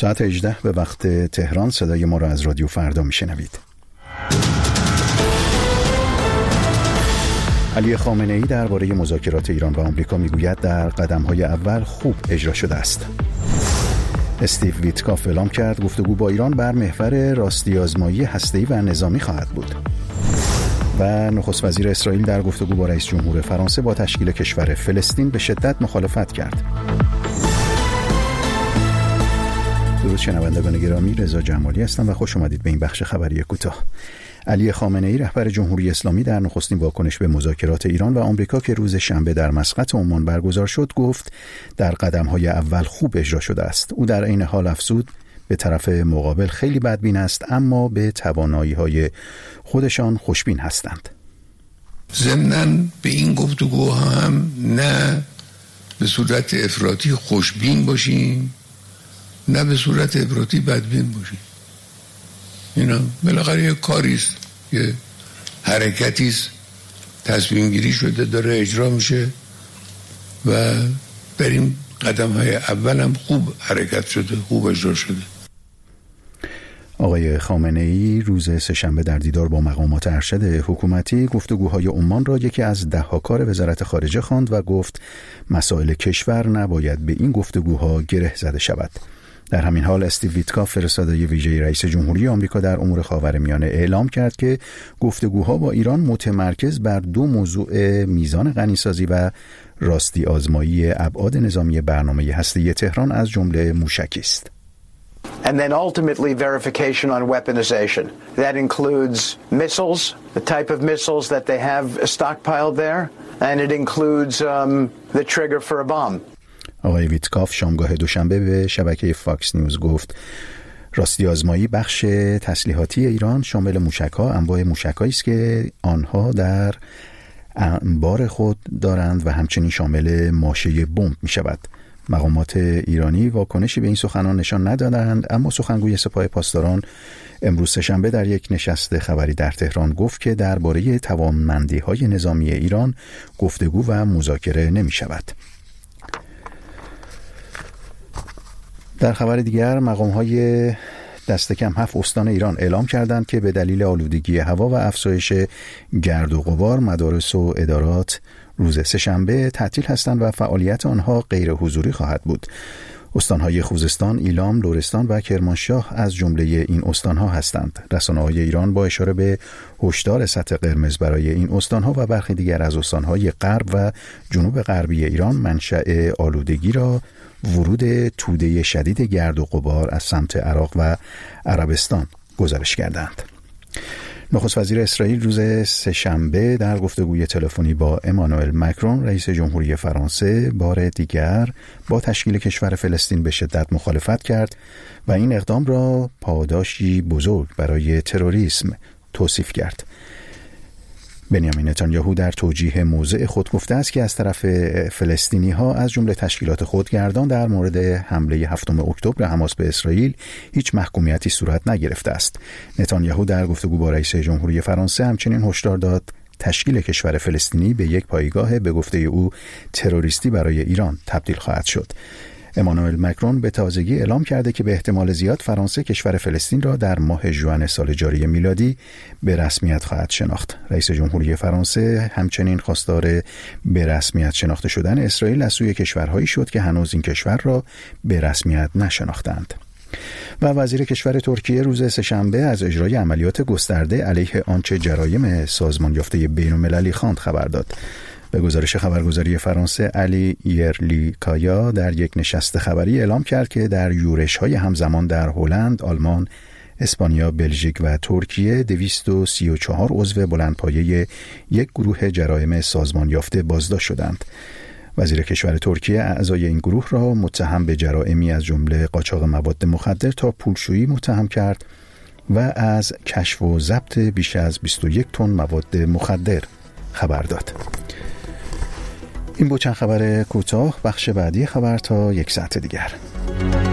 ساعت 18 به وقت تهران صدای ما را از رادیو فردا میشنوید. علی خامنه‌ای درباره مذاکرات ایران و آمریکا میگوید در قدم‌های اول خوب اجرا شده است. استیو ویتکاف اعلام کرد گفتگو با ایران بر محور راستی آزمایی هسته‌ای و نظامی خواهد بود. و نخست وزیر اسرائیل در گفتگو با رئیس جمهور فرانسه با تشکیل کشور فلسطین به شدت مخالفت کرد. درود شنوندگان گرامی، رضا جمالی هستم و خوش آمدید به این بخش خبری کوتاه. علی خامنه‌ای رهبر جمهوری اسلامی در نخستین واکنش به مذاکرات ایران و آمریکا که روز شنبه در مسقط عمان برگزار شد گفت در قدم‌های اول خوب اجرا شده است. او در عین حال افزود به طرف مقابل خیلی بدبین است اما به توانایی‌های خودشان خوشبین هستند. ضمناً به این گفتگوها هم نه به صورت افراطی خوشبین باشیم نه به صورت افراطی بدبین باشیم. اینا بالاخره یه کاریست، یه حرکتیست، تصمیم گیری شده داره اجرا میشه و در این قدم های اول هم خوب حرکت شده، خوب اجرا شده. آقای خامنه‌ای روز سه‌شنبه در دیدار با مقامات ارشد حکومتی گفتگوهای عمان را یکی از دهه‌کار وزارت خارجه خواند و گفت مسائل کشور نباید به این گفتگوها گره زده شود. در همین حال استیو ویتکاف فرستاده ویژه رئیس جمهوری آمریکا در امور خاورمیانه اعلام کرد که گفتگوها با ایران متمرکز بر دو موضوع میزان غنیسازی و راستی آزمایی ابعاد نظامی برنامه هسته‌ای تهران از جمله موشکی است. And then ultimately verification on weaponization. That includes missiles, the type of missiles that they have stockpiled there, and it includes the trigger for a bomb. آقای ویتکاف شامگاه دوشنبه به شبکه فاکس نیوز گفت راستی آزمایی بخش تسلیحاتی ایران شامل موشک‌ها، انواع موشک‌هایی است که آنها در انبار خود دارند و همچنین شامل ماشه بمب می‌شود. مقامات ایرانی واکنشی به این سخنان نشان ندادند، اما سخنگوی سپاه پاسداران امروز سه‌شنبه در یک نشست خبری در تهران گفت که درباره توانمندی‌های نظامی ایران گفتگو و مذاکره نمی‌شود. در خبر دیگر مقام‌های دست کم 7 استان ایران اعلام کردند که به دلیل آلودگی هوا و افزایش گرد و غبار مدارس و ادارات روز سه‌شنبه تعطیل هستند و فعالیت آنها غیر حضوری خواهد بود. استان‌های خوزستان، ایلام، لرستان و کرمانشاه از جمله این استان‌ها هستند. رسانه‌های ایران با اشاره به هشدار سطح قرمز برای این استان‌ها و برخی دیگر از استان‌های غرب و جنوب غربی ایران منشأ آلودگی را ورود توده شدید گرد و غبار از سمت عراق و عربستان گزارش کردند. نخست وزیر اسرائیل روز سه‌شنبه در گفتگوی تلفنی با امانوئل مکرون رئیس جمهوری فرانسه بار دیگر با تشکیل کشور فلسطین به شدت مخالفت کرد و این اقدام را پاداشی بزرگ برای تروریسم توصیف کرد. بنیامین نتانیاهو در توجیه موضع خود گفته است که از طرف فلسطینی‌ها از جمله تشکیلات خودگردان در مورد حمله 7 اکتبر حماس به اسرائیل هیچ محکومیتی صورت نگرفته است. نتانیاهو در گفتگو با رئیس جمهوری فرانسه همچنین هشدار داد تشکیل کشور فلسطینی به یک پایگاه به گفته او تروریستی برای ایران تبدیل خواهد شد. امانوئل مکرون به تازگی اعلام کرده که به احتمال زیاد فرانسه کشور فلسطین را در ماه ژوئن سال جاری میلادی به رسمیت خواهد شناخت. رئیس جمهوری فرانسه همچنین خواستار به رسمیت شناخته شدن اسرائیل از سوی کشورهایی شد که هنوز این کشور را به رسمیت نشناختند. و وزیر کشور ترکیه روز سه‌شنبه از اجرای عملیات گسترده علیه آنچه جرایم سازمان یافته بین‌المللی خواند خبر داد. به گزارش خبرگزاری فرانسه علی یرلیکایا در یک نشست خبری اعلام کرد که در یورش‌های همزمان در هلند، آلمان، اسپانیا، بلژیک و ترکیه 234 عضو بلندپایه یک گروه جرایم سازمان یافته بازداشت شدند. وزیر کشور ترکیه اعضای این گروه را متهم به جرائمی از جمله قاچاق مواد مخدر تا پولشویی متهم کرد و از کشف و ضبط بیش از 21 تن مواد مخدر خبر داد. این بود چند خبر کوتاه. بخش بعدی خبر تا یک ساعت دیگر.